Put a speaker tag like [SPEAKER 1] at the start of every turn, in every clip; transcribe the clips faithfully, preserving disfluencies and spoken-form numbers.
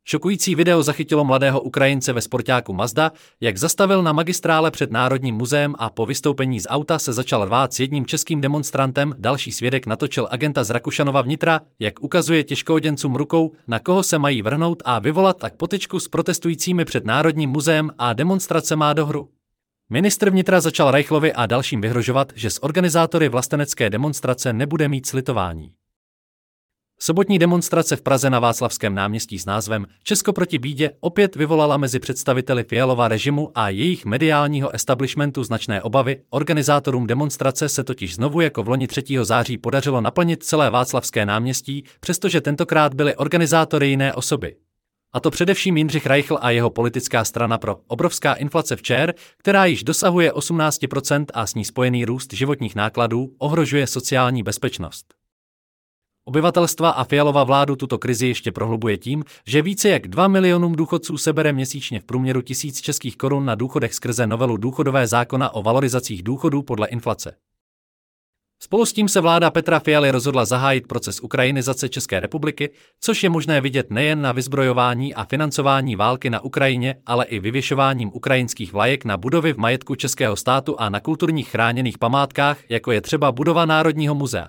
[SPEAKER 1] Šokující video zachytilo mladého Ukrajince ve sportáku Mazda, jak zastavil na magistrále před Národním muzeem a po vystoupení z auta se začal rvát s jedním českým demonstrantem. Další svědek natočil agenta z Rakušanova vnitra, jak ukazuje těžkooděncům rukou, na koho se mají vrhnout a vyvolat tak potyčku s protestujícími před Národním muzeem a demonstrace má dohru. Ministr vnitra začal Reichlovi a dalším vyhrožovat, že s organizátory vlastenecké demonstrace nebude mít slitování. Sobotní demonstrace v Praze na Václavském náměstí s názvem Česko proti bídě opět vyvolala mezi představiteli Fialova režimu a jejich mediálního establishmentu značné obavy. Organizátorům demonstrace se totiž znovu jako v loni třetího září podařilo naplnit celé Václavské náměstí, přestože tentokrát byly organizátory jiné osoby. A to především Jindřich Reichl a jeho politická strana Pro. Obrovská inflace v ČR, která již dosahuje osmnáct procent a s ní spojený růst životních nákladů, ohrožuje sociální bezpečnost obyvatelstva a Fialova vládu tuto krizi ještě prohlubuje tím, že více jak dva milionům důchodců sebere měsíčně v průměru tisíc českých korun na důchodech skrze novelu důchodové zákona o valorizacích důchodů podle inflace. Spolu s tím se vláda Petra Fialy rozhodla zahájit proces ukrajinizace České republiky, což je možné vidět nejen na vyzbrojování a financování války na Ukrajině, ale i vyvěšováním ukrajinských vlajek na budovy v majetku českého státu a na kulturních chráněných památkách, jako je třeba budova Národního muzea.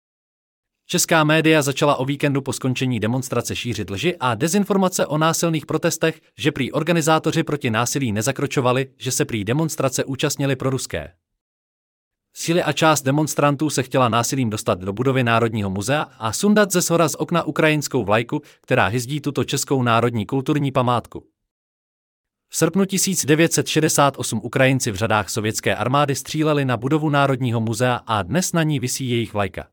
[SPEAKER 1] Česká média začala o víkendu po skončení demonstrace šířit lži a dezinformace o násilných protestech, že prý organizátoři proti násilí nezakročovali, že se prý demonstrace účastnili proruské síly a část demonstrantů se chtěla násilím dostat do budovy Národního muzea a sundat ze shora z okna ukrajinskou vlajku, která hyzdí tuto českou národní kulturní památku. V srpnu tisíc devět set šedesát osm Ukrajinci v řadách sovětské armády stříleli na budovu Národního muzea a dnes na ní visí jejich vlajka.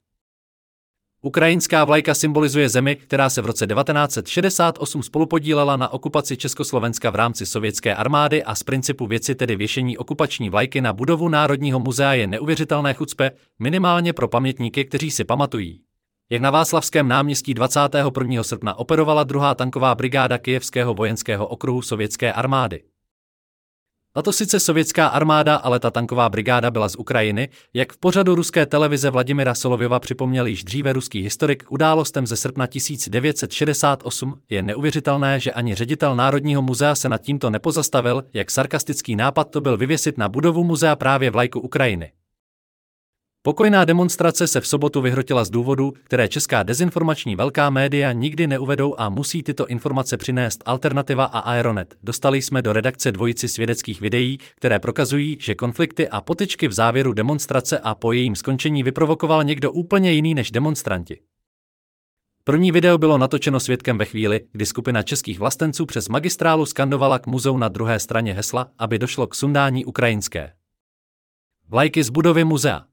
[SPEAKER 1] Ukrajinská vlajka symbolizuje zemi, která se v roce devatenáct set šedesát osm spolupodílela na okupaci Československa v rámci sovětské armády a z principu věci, tedy věšení okupační vlajky na budovu Národního muzea, je neuvěřitelné chucpe, minimálně pro pamětníky, kteří si pamatují, jak na Václavském náměstí dvacátého prvního srpna operovala druhá tanková brigáda Kyjevského vojenského okruhu sovětské armády. Tato sice sovětská armáda, ale ta tanková brigáda byla z Ukrajiny, jak v pořadu ruské televize Vladimira Solovyova připomněl již dříve ruský historik událostem ze srpna tisíc devět set šedesát osm. Je neuvěřitelné, že ani ředitel Národního muzea se nad tímto nepozastavil, jak sarkastický nápad to byl vyvěsit na budovu muzea právě vlajku Ukrajiny. Pokojná demonstrace se v sobotu vyhrotila z důvodů, které česká dezinformační velká média nikdy neuvedou a musí tyto informace přinést Alternativa a Aeronet. Dostali jsme do redakce dvojici svědeckých videí, které prokazují, že konflikty a potyčky v závěru demonstrace a po jejím skončení vyprovokoval někdo úplně jiný než demonstranti. První video bylo natočeno svědkem ve chvíli, kdy skupina českých vlastenců přes magistrálu skandovala k muzeu na druhé straně hesla, aby došlo k sundání ukrajinské vlajky z budovy muzea.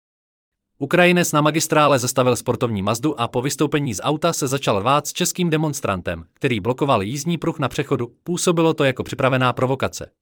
[SPEAKER 1] Ukrajinec na magistrále zastavil sportovní Mazdu a po vystoupení z auta se začal rvát s českým demonstrantem, který blokoval jízdní pruh na přechodu. Působilo to jako připravená provokace.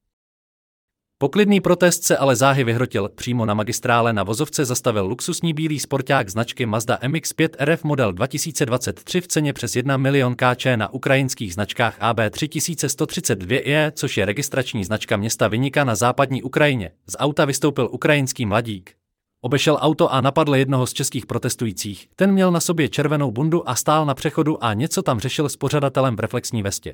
[SPEAKER 1] Poklidný protest se ale záhy vyhrotil. Přímo na magistrále na vozovce zastavil luxusní bílý sporták značky Mazda M X pět R F model dva tisíce dvacet tři v ceně přes jedna milion korun na ukrajinských značkách A B tři tisíce sto třicet dva E, což je registrační značka města Vinika na západní Ukrajině. Z auta vystoupil ukrajinský mladík. Obešel auto a napadl jednoho z českých protestujících. Ten měl na sobě červenou bundu a stál na přechodu a něco tam řešil s pořadatelem v reflexní vestě.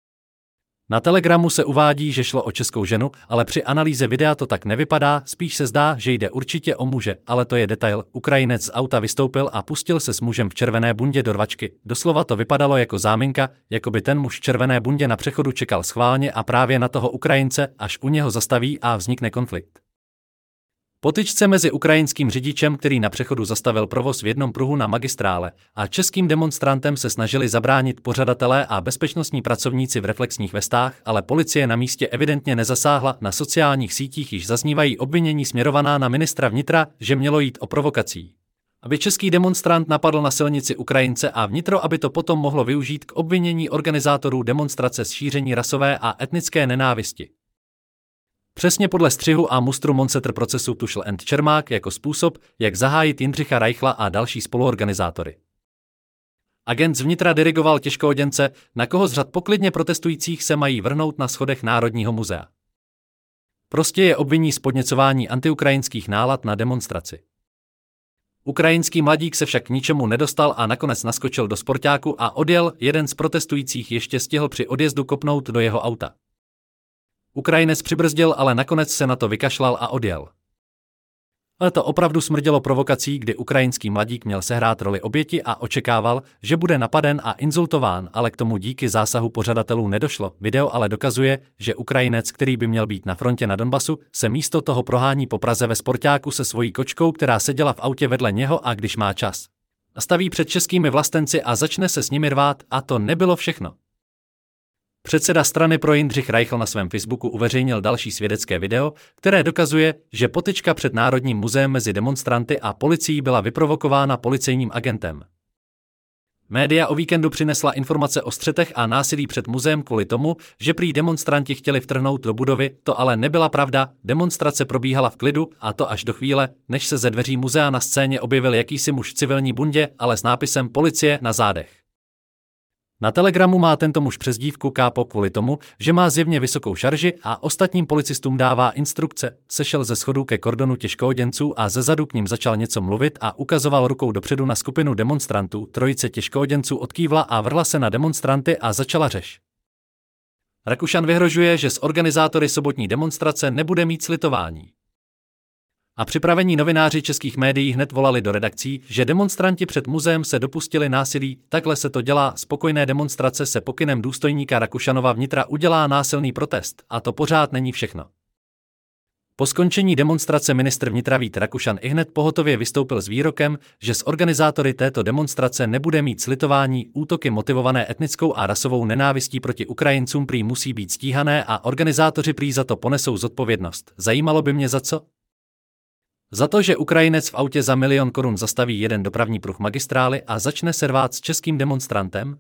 [SPEAKER 1] Na Telegramu se uvádí, že šlo o českou ženu, ale při analýze videa to tak nevypadá, spíš se zdá, že jde určitě o muže, ale to je detail. Ukrajinec z auta vystoupil a pustil se s mužem v červené bundě do rvačky. Doslova to vypadalo jako záminka, jako by ten muž v červené bundě na přechodu čekal schválně a právě na toho Ukrajince, až u něho zastaví a vznikne konflikt. Potyčce mezi ukrajinským řidičem, který na přechodu zastavil provoz v jednom pruhu na magistrále, a českým demonstrantem se snažili zabránit pořadatelé a bezpečnostní pracovníci v reflexních vestách, ale policie na místě evidentně nezasáhla. Na sociálních sítích již zaznívají obvinění směrovaná na ministra vnitra, že mělo jít o provokací. Aby český demonstrant napadl na silnici Ukrajince a vnitro, aby to potom mohlo využít k obvinění organizátorů demonstrace z šíření rasové a etnické nenávisti. Přesně podle střihu a mustru Monsetter procesu tušil Ent Čermák jako způsob, jak zahájit Jindřicha Reichla a další spoluorganizátory. Agent z vnitra dirigoval těžkooděnce, na koho z řad poklidně protestujících se mají vrhnout na schodech Národního muzea. Prostě je obviní z podněcování antiukrajinských nálad na demonstraci. Ukrajinský mladík se však k ničemu nedostal a nakonec naskočil do sportáku a odjel, jeden z protestujících ještě stihl při odjezdu kopnout do jeho auta. Ukrajinec přibrzdil, ale nakonec se na to vykašlal a odjel. Ale to opravdu smrdělo provokací, kdy ukrajinský mladík měl sehrát roli oběti a očekával, že bude napaden a insultován, ale k tomu díky zásahu pořadatelů nedošlo. Video ale dokazuje, že Ukrajinec, který by měl být na frontě na Donbasu, se místo toho prohání po Praze ve sportáku se svojí kočkou, která seděla v autě vedle něho, a když má čas, nastaví před českými vlastenci a začne se s nimi rvát, a to nebylo všechno. Předseda strany Pro Jindřich Reichl na svém Facebooku uveřejnil další svědecké video, které dokazuje, že potyčka před Národním muzeem mezi demonstranty a policií byla vyprovokována policejním agentem. Média o víkendu přinesla informace o střetech a násilí před muzeem kvůli tomu, že prý demonstranti chtěli vtrhnout do budovy, to ale nebyla pravda, demonstrace probíhala v klidu, a to až do chvíle, než se ze dveří muzea na scéně objevil jakýsi muž v civilní bundě, ale s nápisem policie na zádech. Na Telegramu má tento muž přezdívku Kápo kvůli tomu, že má zjevně vysokou šarži a ostatním policistům dává instrukce. Sešel ze schodů ke kordonu těžkooděnců a zezadu k ním začal něco mluvit a ukazoval rukou dopředu na skupinu demonstrantů. Trojice těžkooděnců odkývla a vrhla se na demonstranty a začala řeč. Rakušan vyhrožuje, že s organizátory sobotní demonstrace nebude mít slitování. A připravení novináři českých médií hned volali do redakcí, že demonstranti před muzeem se dopustili násilí, takhle se to dělá, spokojné demonstrace se pokynem důstojníka Rakušanova vnitra udělá násilný protest, a to pořád není všechno. Po skončení demonstrace ministr vnitra Vít Rakušan ihned pohotově vystoupil s výrokem, že s organizátory této demonstrace nebude mít slitování, útoky motivované etnickou a rasovou nenávistí proti Ukrajincům prý musí být stíhané a organizátoři prý za to ponesou zodpovědnost. Zajímalo by mě za co? Za to, že Ukrajinec v autě za milion korun zastaví jeden dopravní pruh magistrály a začne se rvát s českým demonstrantem?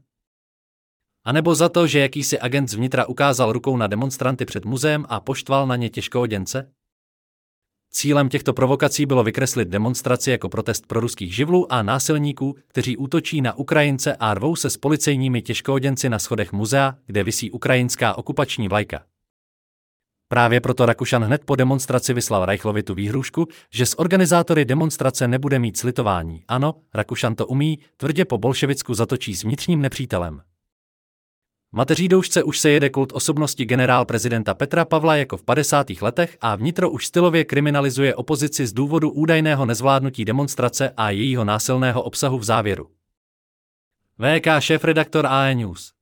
[SPEAKER 1] A nebo za to, že jakýsi agent z vnitra ukázal rukou na demonstranty před muzeem a poštval na ně těžkooděnce? Cílem těchto provokací bylo vykreslit demonstraci jako protest proruských živlů a násilníků, kteří útočí na Ukrajince a rvou se s policejními těžkooděnci na schodech muzea, kde visí ukrajinská okupační vlajka. Právě proto Rakušan hned po demonstraci vyslal Reichlovi tu výhrůžku, že s organizátory demonstrace nebude mít slitování. Ano, Rakušan to umí, tvrdě po bolševicku zatočí s vnitřním nepřítelem. Mateří doušce už se jede kult osobnosti generál prezidenta Petra Pavla jako v padesátých letech a vnitro už stylově kriminalizuje opozici z důvodu údajného nezvládnutí demonstrace a jejího násilného obsahu v závěru. V K šéfredaktor A E News.